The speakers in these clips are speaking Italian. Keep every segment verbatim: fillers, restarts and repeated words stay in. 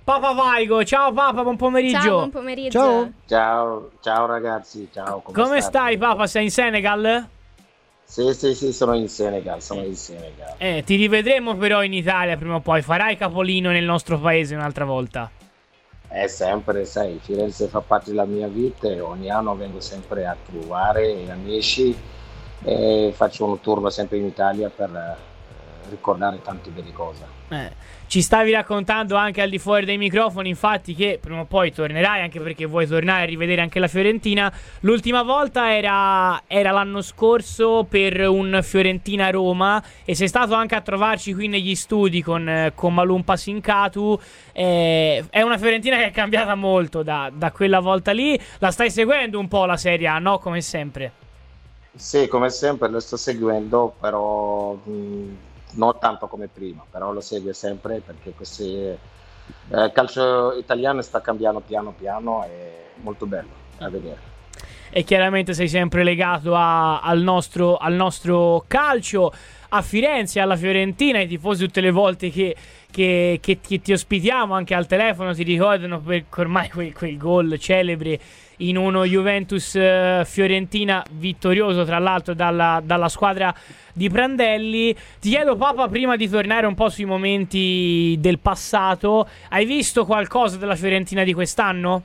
Papa Vaigo. Ciao Papa, buon pomeriggio. Ciao, buon pomeriggio. Ciao. Ciao, ciao ragazzi, ciao. Come, come stai Papa? Sei in Senegal? Sì, sì, sì, sono in Senegal, sono in Senegal. Eh, ti rivedremo però in Italia prima o poi. Farai capolino nel nostro paese un'altra volta. È sempre, sai, Firenze fa parte della mia vita e ogni anno vengo sempre a trovare gli amici e faccio un turno sempre in Italia per eh, ricordare tante belle cose. Eh, ci stavi raccontando anche al di fuori dei microfoni, infatti, che prima o poi tornerai, anche perché vuoi tornare a rivedere anche la Fiorentina. L'ultima volta era, era l'anno scorso per un Fiorentina-Roma e sei stato anche a trovarci qui negli studi con, con Malumpa Sincatu. Eh, è una Fiorentina che è cambiata molto da, da quella volta lì. La stai seguendo un po' la Serie A, no? Come sempre. Sì, come sempre lo sto seguendo, però mh, non tanto come prima, però lo seguo sempre perché questo eh, calcio italiano sta cambiando piano piano, è molto bello da vedere. E chiaramente sei sempre legato a, al, nostro, al nostro calcio, a Firenze, alla Fiorentina. I tifosi tutte le volte che, che, che, ti, che ti ospitiamo anche al telefono ti ricordano per ormai quel, quel gol celebre in uno Juventus uh, Fiorentina vittorioso tra l'altro dalla, dalla squadra di Prandelli. Ti chiedo Papa, prima di tornare un po' sui momenti del passato, hai visto qualcosa della Fiorentina di quest'anno?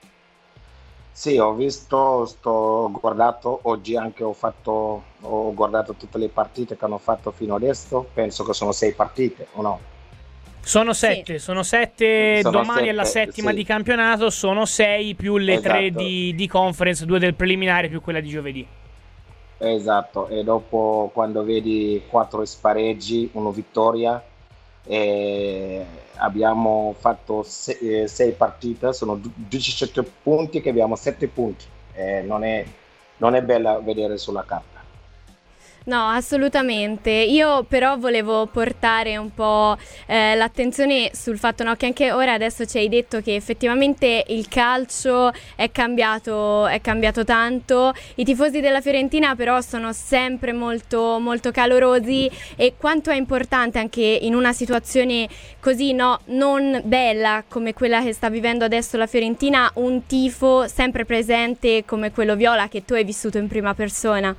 Sì, ho visto, sto guardato oggi anche, ho fatto, ho guardato tutte le partite che hanno fatto fino adesso, penso che sono sei partite, o no? Sono sette, sì. sono sette, sono domani sette, è la settima sì. di campionato, sono sei più le esatto. tre di, di conference, due del preliminare più quella di giovedì. Esatto, e dopo quando vedi quattro spareggi, uno vittoria, e abbiamo fatto sei, sei partite, sono diciassette punti che abbiamo sette punti, e non è, non è bella vedere sulla carta. No, assolutamente. Io però volevo portare un po' eh, l'attenzione sul fatto, no, che anche ora adesso ci hai detto che effettivamente il calcio è cambiato, è cambiato tanto. I tifosi della Fiorentina però sono sempre molto, molto calorosi, e quanto è importante anche in una situazione così, no, non bella come quella che sta vivendo adesso la Fiorentina, un tifo sempre presente come quello viola che tu hai vissuto in prima persona.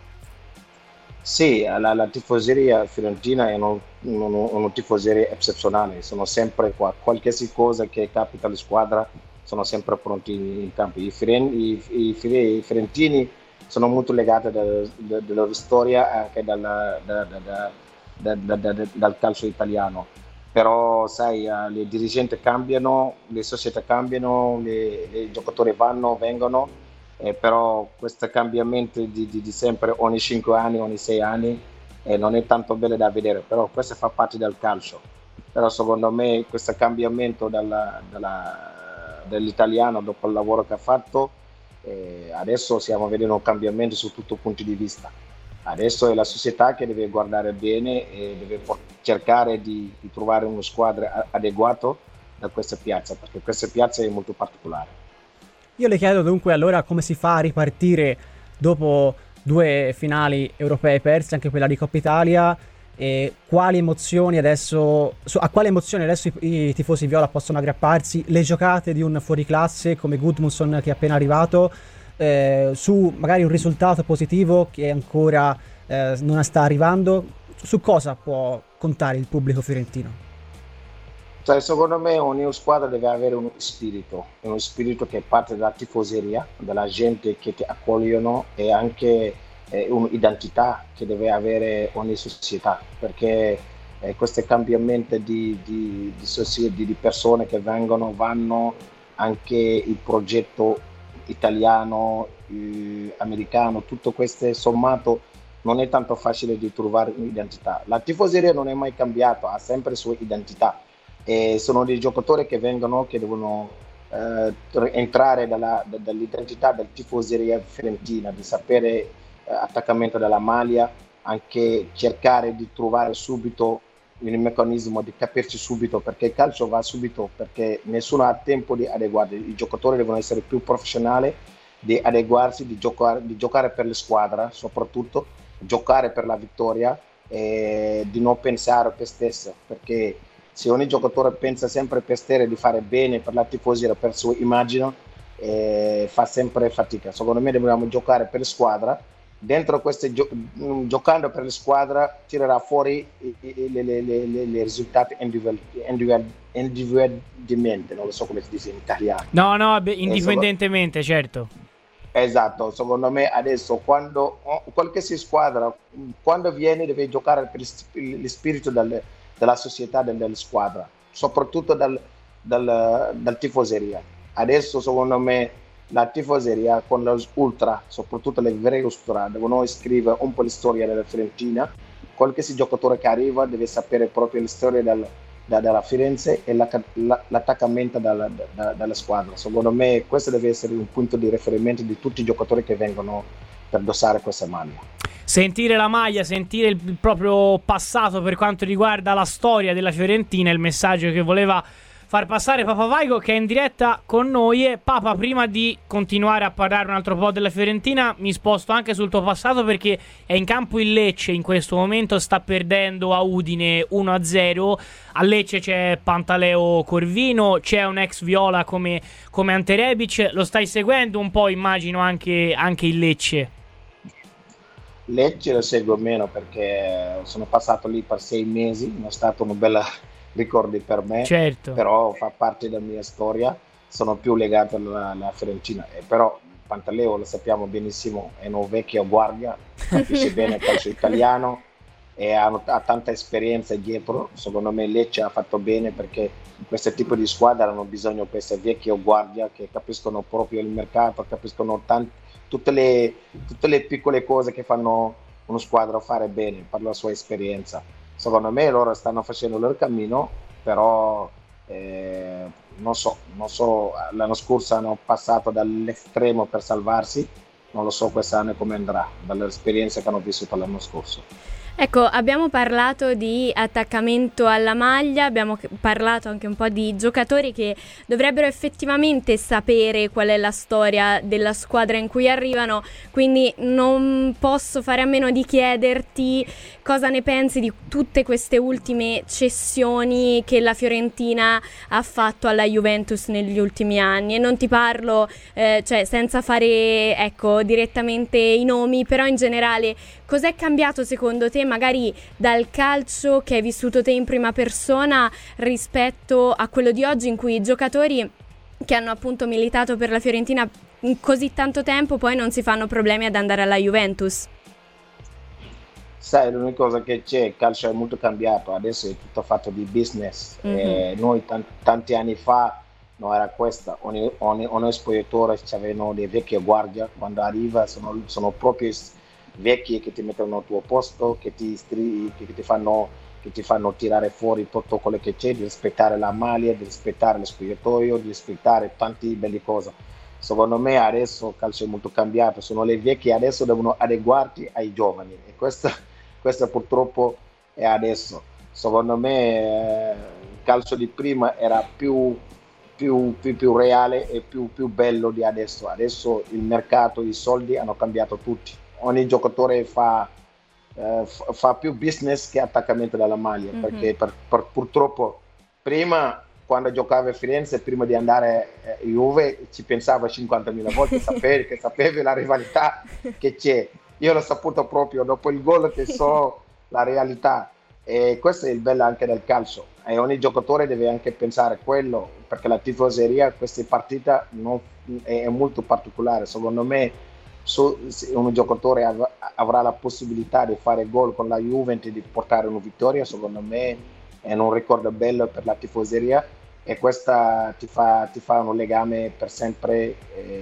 Sì, la, la tifoseria fiorentina è una, una, una tifoseria eccezionale, sono sempre qua, qualsiasi cosa che capita alla squadra sono sempre pronti in campo. I, firen, i, i, i fiorentini sono molto legati da, da, dalla storia anche dalla, da, da, da, da, da, da, dal calcio italiano, però sai, le dirigenti cambiano, le società cambiano, i giocatori vanno, vengono. Eh, però questo cambiamento di, di, di sempre ogni cinque anni, ogni sei anni eh, non è tanto bello da vedere, però questo fa parte del calcio. Però secondo me questo cambiamento dalla, dalla, dell'italiano dopo il lavoro che ha fatto, eh, adesso stiamo vedendo un cambiamento su tutti i punti di vista. Adesso è la società che deve guardare bene e deve cercare di, di trovare una squadra adeguata da questa piazza, perché questa piazza è molto particolare. Io le chiedo dunque allora come si fa a ripartire dopo due finali europee perse, anche quella di Coppa Italia, e quali emozioni adesso, a quali emozioni adesso i, i tifosi viola possono aggrapparsi, le giocate di un fuoriclasse come Gudmundsson che è appena arrivato, eh, su magari un risultato positivo che ancora eh, non sta arrivando, su cosa può contare il pubblico fiorentino? Cioè, secondo me ogni squadra deve avere uno spirito, uno spirito che parte dalla tifoseria, dalla gente che ti accogliono, e anche eh, un'identità che deve avere ogni società, perché eh, questi cambiamenti di, di, di, società, di, di persone che vengono, vanno, anche il progetto italiano, eh, americano, tutto questo sommato non è tanto facile di trovare un'identità. La tifoseria non è mai cambiata, ha sempre sua identità. E sono dei giocatori che vengono, che devono eh, entrare dalla, da, dall'identità del tifoseria fiorentina, di sapere eh, attaccamento della maglia, anche cercare di trovare subito il meccanismo, di capirci subito, perché il calcio va subito, perché nessuno ha tempo di adeguarsi. I giocatori devono essere più professionali, di adeguarsi, di giocare, di giocare per la squadra, soprattutto giocare per la vittoria, e di non pensare a te stesso, perché se ogni giocatore pensa sempre per stare di fare bene per la tifoseria, per sua immagine, eh, fa sempre fatica. Secondo me dobbiamo giocare per squadra. Dentro queste gio- giocando per la squadra tirerà fuori i, i, le, le, le, le risultati individual, individual, individualmente, non lo so come si dice in italiano. No, no, beh, indipendentemente, eh, certo. Esatto, secondo me adesso quando qualsiasi squadra, quando viene deve giocare per lo spirito del, della società, del, della squadra, soprattutto dal, dal, dal tifoseria. Adesso secondo me la tifoseria con le ultra, soprattutto le vere ultra, devono scrivere un po' la storia della Fiorentina. Qualsiasi giocatore che arriva deve sapere proprio la storia del, da, della Firenze e la, la, l'attaccamento dalla, da, dalla squadra. Secondo me questo deve essere un punto di riferimento di tutti i giocatori che vengono per indossare questa maglia. Sentire la maglia, sentire il proprio passato per quanto riguarda la storia della Fiorentina è il messaggio che voleva far passare Papa Vaigo, che è in diretta con noi. E Papa, prima di continuare a parlare un altro po' della Fiorentina, mi sposto anche sul tuo passato, perché è in campo il Lecce in questo momento, sta perdendo a Udine uno a zero. A Lecce c'è Pantaleo Corvino, c'è un ex Viola come, come Ante Rebic. Lo stai seguendo un po', immagino, anche, anche il Lecce? Lecce lo seguo meno perché sono passato lì per sei mesi, non è stato una bella ricordi per me, certo, però fa parte della mia storia, sono più legato alla, alla Fiorentina. E però Pantaleo, lo sappiamo benissimo, è un vecchio guardia, capisce bene il calcio italiano e ha, ha tanta esperienza dietro. Secondo me Lecce ha fatto bene, perché questo tipo di squadra hanno bisogno di questi vecchi guardia che capiscono proprio il mercato, capiscono tanti, tutte, le, tutte le piccole cose che fanno una squadra fare bene per la sua esperienza. Secondo me loro stanno facendo il loro cammino, però eh, non so, non so, l'anno scorso hanno passato dall'estremo per salvarsi, non lo so quest'anno come andrà, dall'esperienza che hanno vissuto l'anno scorso. Ecco, abbiamo parlato di attaccamento alla maglia, abbiamo parlato anche un po' di giocatori che dovrebbero effettivamente sapere qual è la storia della squadra in cui arrivano, quindi non posso fare a meno di chiederti cosa ne pensi di tutte queste ultime cessioni che la Fiorentina ha fatto alla Juventus negli ultimi anni. E non ti parlo, eh, cioè senza fare, ecco, direttamente i nomi, però in generale cos'è cambiato secondo te, magari dal calcio che hai vissuto te in prima persona rispetto a quello di oggi, in cui i giocatori che hanno appunto militato per la Fiorentina in così tanto tempo poi non si fanno problemi ad andare alla Juventus? Sai, l'unica cosa che c'è, il calcio è molto cambiato, adesso è tutto fatto di business. Mm-hmm. Eh, noi t- tanti anni fa non era questa, ogni, ogni, ogni spogliatore avevano dei vecchi guardie, quando arriva sono, sono proprio vecchi che ti mettono al tuo posto, che ti, stri- che ti fanno che ti fanno tirare fuori tutto quello che c'è, di rispettare la maglia, di rispettare lo spogliatoio, di rispettare tante belle cose. Secondo me adesso il calcio è molto cambiato, sono le vecchie, adesso devono adeguarsi ai giovani, e questo, questo purtroppo è adesso. Secondo me eh, il calcio di prima era più, più, più, più reale e più, più bello di adesso. Adesso il mercato, i soldi hanno cambiato tutti. Ogni giocatore fa, eh, fa più business che attaccamento dalla maglia, mm-hmm. perché per, per, purtroppo prima, quando giocava a Firenze, prima di andare in Juve, ci pensava cinquantamila volte, sapevi, che sapevi la rivalità che c'è. Io l'ho saputo proprio dopo il gol, che so la realtà, e questo è il bello anche del calcio, e ogni giocatore deve anche pensare quello, perché la tifoseria questa partita non, è molto particolare. Secondo me se un giocatore av- avrà la possibilità di fare gol con la Juventus e di portare una vittoria, secondo me è un ricordo bello per la tifoseria, e questa ti fa, ti fa un legame per sempre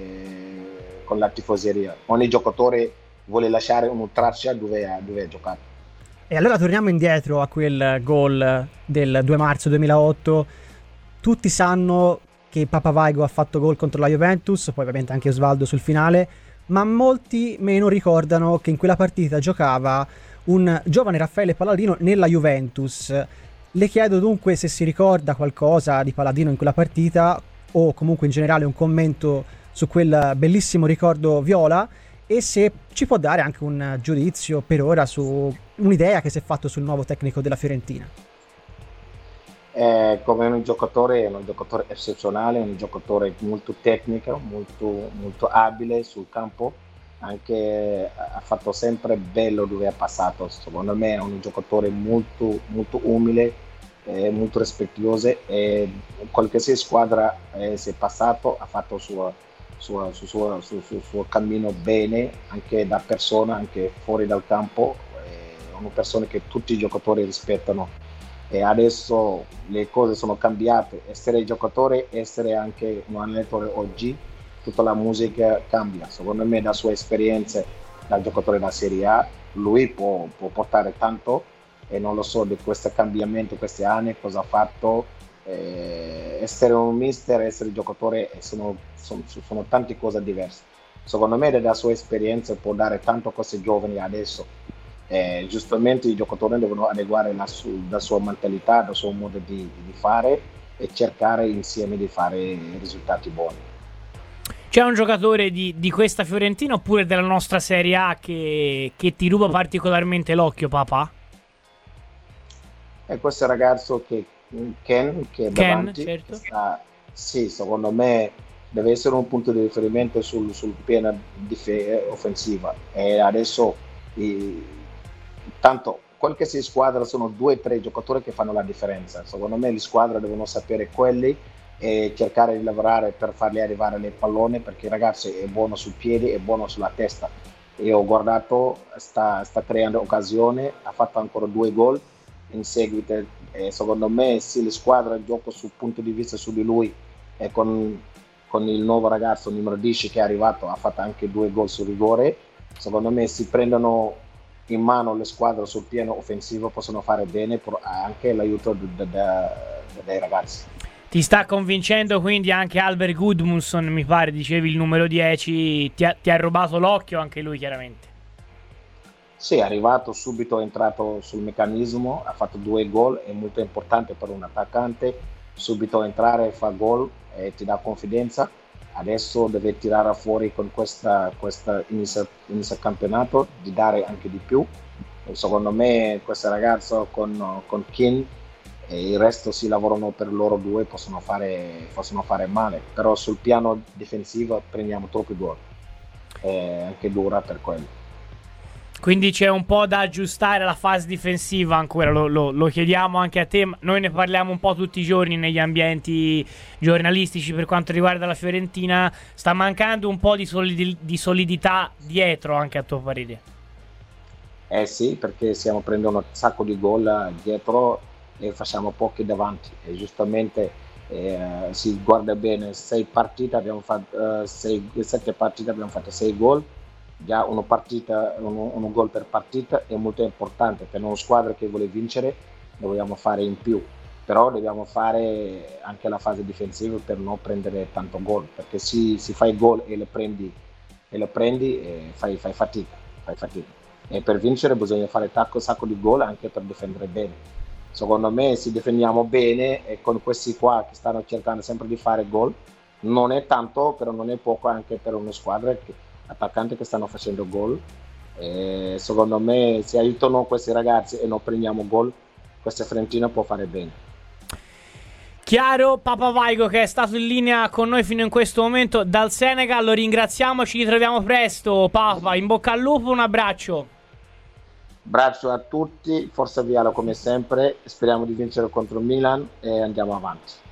eh, con la tifoseria. Ogni giocatore vuole lasciare una traccia dove ha, dove ha giocato. E allora torniamo indietro a quel gol del due marzo duemilaotto. Tutti sanno che Papa Vaigo ha fatto gol contro la Juventus, poi ovviamente anche Osvaldo sul finale, ma molti meno ricordano che in quella partita giocava un giovane Raffaele Palladino nella Juventus. Le chiedo dunque se si ricorda qualcosa di Palladino in quella partita, o comunque in generale un commento su quel bellissimo ricordo viola, e se ci può dare anche un giudizio per ora su un'idea che si è fatto sul nuovo tecnico della Fiorentina. Eh, come un giocatore, è un giocatore eccezionale, un giocatore molto tecnico, molto, molto abile sul campo, anche ha fatto sempre bello dove è passato. Secondo me è un giocatore molto, molto umile, eh, molto rispettoso e qualsiasi squadra eh, si è passato ha fatto il suo, suo, suo, suo, suo, suo, suo cammino bene, anche da persona, anche fuori dal campo. È una persona che tutti i giocatori rispettano. E adesso le cose sono cambiate, essere giocatore, essere anche un allenatore oggi, tutta la musica cambia. Secondo me da sue esperienze da giocatore da Serie A lui può, può portare tanto e non lo so di questo cambiamento questi anni, cosa ha fatto. Eh, essere un mister, essere giocatore sono, sono, sono tante cose diverse. Secondo me da sua esperienza può dare tanto a questi giovani adesso. Eh, giustamente i giocatori devono adeguare la, su, la sua mentalità, il suo modo di, di fare e cercare insieme di fare risultati buoni. C'è un giocatore di, di questa Fiorentina oppure della nostra Serie A che, che ti ruba particolarmente l'occhio, papà? E questo ragazzo che Ken, che è Ken, davanti, certo. sta, sì, secondo me deve essere un punto di riferimento sul, sul piano dif- offensiva e adesso i, tanto qualsiasi squadra sono due o tre giocatori che fanno la differenza. Secondo me le squadre devono sapere quelli e cercare di lavorare per farli arrivare le pallone, perché il ragazzo è buono sul piede, è buono sulla testa. Io ho guardato, sta, sta creando occasione, ha fatto ancora due gol in seguito e secondo me se le squadre giocano sul punto di vista su di lui e con, con il nuovo ragazzo numero dieci che è arrivato ha fatto anche due gol sul rigore, secondo me si prendono in mano le squadre sul piano offensivo possono fare bene anche l'aiuto dei ragazzi. Ti sta convincendo quindi anche Albert Gudmundsson, mi pare, dicevi il numero dieci, ti ha, ti ha rubato l'occhio anche lui chiaramente. Sì, è arrivato subito, è entrato sul meccanismo, ha fatto due gol, è molto importante per un attaccante, subito entrare, fa gol e ti dà confidenza. Adesso deve tirare fuori con questa, questa inizio, inizio campionato di dare anche di più. E secondo me questo ragazzo con, con Kin e il resto si lavorano per loro due, possono fare, possono fare male, però sul piano difensivo prendiamo troppi gol, è anche dura per quello. Quindi c'è un po' da aggiustare la fase difensiva ancora, lo, lo, lo chiediamo anche a te. Noi ne parliamo un po' tutti i giorni negli ambienti giornalistici per quanto riguarda la Fiorentina. Sta mancando un po' di, solidi, di solidità dietro anche a tuo parere? Eh sì, perché stiamo prendendo un sacco di gol dietro e facciamo pochi davanti e giustamente eh, si guarda bene, sei partite abbiamo fatto, eh, sei, sette partite abbiamo fatto sei gol. Già una partita, uno, uno gol per partita è molto importante per una squadra che vuole vincere, dobbiamo fare in più, però dobbiamo fare anche la fase difensiva per non prendere tanto gol, perché se si fai gol e le prendi e le prendi e fai, fai fatica, fai fatica e per vincere bisogna fare un sacco di gol anche per difendere bene. Secondo me se difendiamo bene e con questi qua che stanno cercando sempre di fare gol non è tanto, però non è poco anche per una squadra che attaccanti che stanno facendo gol. E secondo me se aiutano questi ragazzi e non prendiamo gol, questa Fiorentina può fare bene. Chiaro. Papa Vaigo, che è stato in linea con noi fino in questo momento dal Senegal, lo ringraziamo, ci ritroviamo presto. Papa, in bocca al lupo, un abbraccio. Abbraccio a tutti, forza Vialo come sempre, speriamo di vincere contro il Milan e andiamo avanti.